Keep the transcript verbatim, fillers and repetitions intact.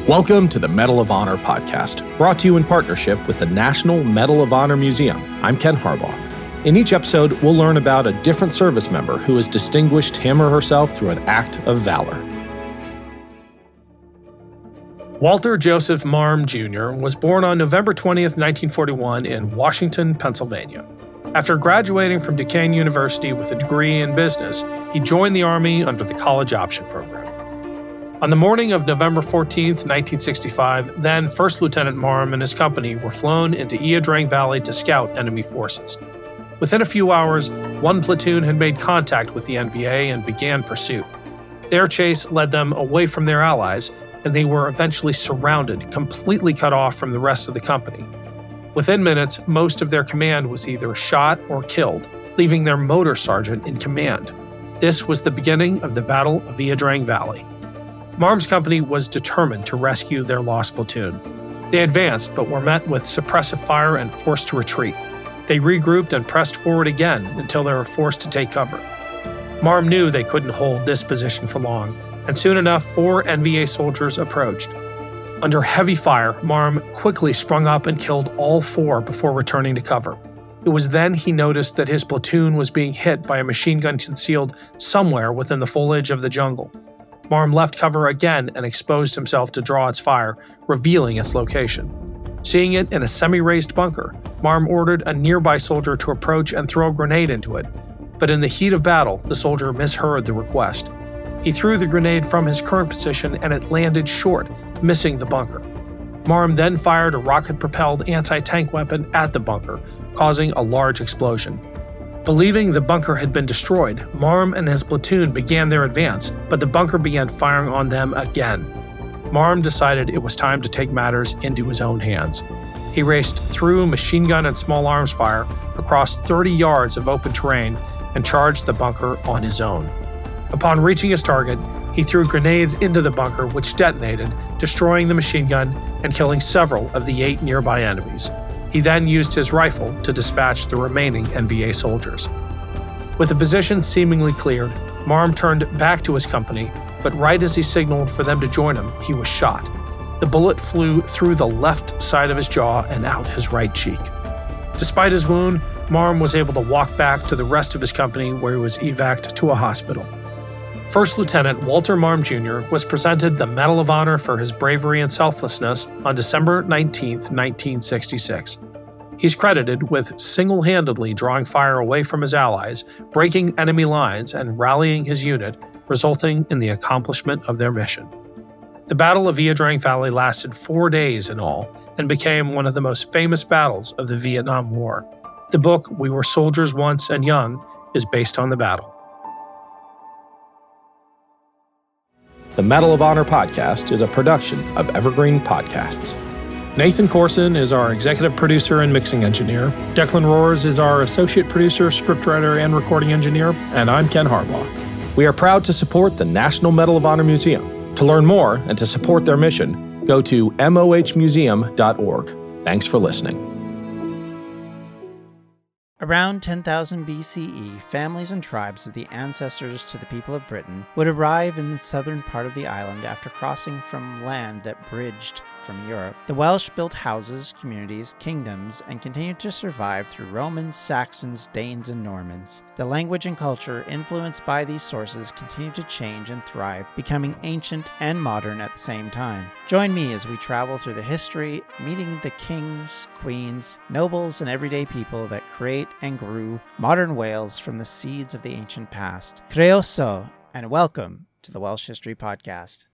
Welcome to the Medal of Honor podcast, brought to you in partnership with the National Medal of Honor Museum. I'm Ken Harbaugh. In each episode, we'll learn about a different service member who has distinguished him or herself through an act of valor. Walter Joseph Marm Junior was born on November twentieth, nineteen forty-one in Washington, Pennsylvania. After graduating from Duquesne University with a degree in business, he joined the Army under the College Option Program. On the morning of November fourteenth, nineteen sixty-five, then First Lieutenant Marm and his company were flown into Ia Drang Valley to scout enemy forces. Within a few hours, one platoon had made contact with the N V A and began pursuit. Their chase led them away from their allies, and they were eventually surrounded, completely cut off from the rest of the company. Within minutes, most of their command was either shot or killed, leaving their motor sergeant in command. This was the beginning of the Battle of Ia Drang Valley. Marm's company was determined to rescue their lost platoon. They advanced, but were met with suppressive fire and forced to retreat. They regrouped and pressed forward again until they were forced to take cover. Marm knew they couldn't hold this position for long, and soon enough, four N V A soldiers approached. Under heavy fire, Marm quickly sprung up and killed all four before returning to cover. It was then he noticed that his platoon was being hit by a machine gun concealed somewhere within the foliage of the jungle. Marm left cover again and exposed himself to draw its fire, revealing its location. Seeing it in a semi-raised bunker, Marm ordered a nearby soldier to approach and throw a grenade into it. But in the heat of battle, the soldier misheard the request. He threw the grenade from his current position and it landed short, missing the bunker. Marm then fired a rocket-propelled anti-tank weapon at the bunker, causing a large explosion. Believing the bunker had been destroyed, Marm and his platoon began their advance, but the bunker began firing on them again. Marm decided it was time to take matters into his own hands. He raced through machine gun and small arms fire across thirty yards of open terrain and charged the bunker on his own. Upon reaching his target, he threw grenades into the bunker, which detonated, destroying the machine gun and killing several of the eight nearby enemies. He then used his rifle to dispatch the remaining N V A soldiers. With the position seemingly cleared, Marm turned back to his company, but right as he signaled for them to join him, he was shot. The bullet flew through the left side of his jaw and out his right cheek. Despite his wound, Marm was able to walk back to the rest of his company, where he was evac'd to a hospital. First Lieutenant Walter Marm Junior was presented the Medal of Honor for his bravery and selflessness on December nineteenth, nineteen sixty-six. He's credited with single-handedly drawing fire away from his allies, breaking enemy lines, and rallying his unit, resulting in the accomplishment of their mission. The Battle of Ia Drang Valley lasted four days in all and became one of the most famous battles of the Vietnam War. The book, We Were Soldiers Once and Young, is based on the battle. The Medal of Honor podcast is a production of Evergreen Podcasts. Nathan Corson is our executive producer and mixing engineer. Declan Roars is our associate producer, scriptwriter, and recording engineer. And I'm Ken Harbaugh. We are proud to support the National Medal of Honor Museum. To learn more and to support their mission, go to m o h museum dot org. Thanks for listening. Around ten thousand B C E, families and tribes of the ancestors to the people of Britain would arrive in the southern part of the island after crossing from land that bridged from Europe. The Welsh built houses, communities, kingdoms, and continued to survive through Romans, Saxons, Danes, and Normans. The language and culture influenced by these sources continued to change and thrive, becoming ancient and modern at the same time. Join me as we travel through the history, meeting the kings, queens, nobles, and everyday people that create and grew modern Wales from the seeds of the ancient past. Croeso, and welcome to the Welsh History Podcast.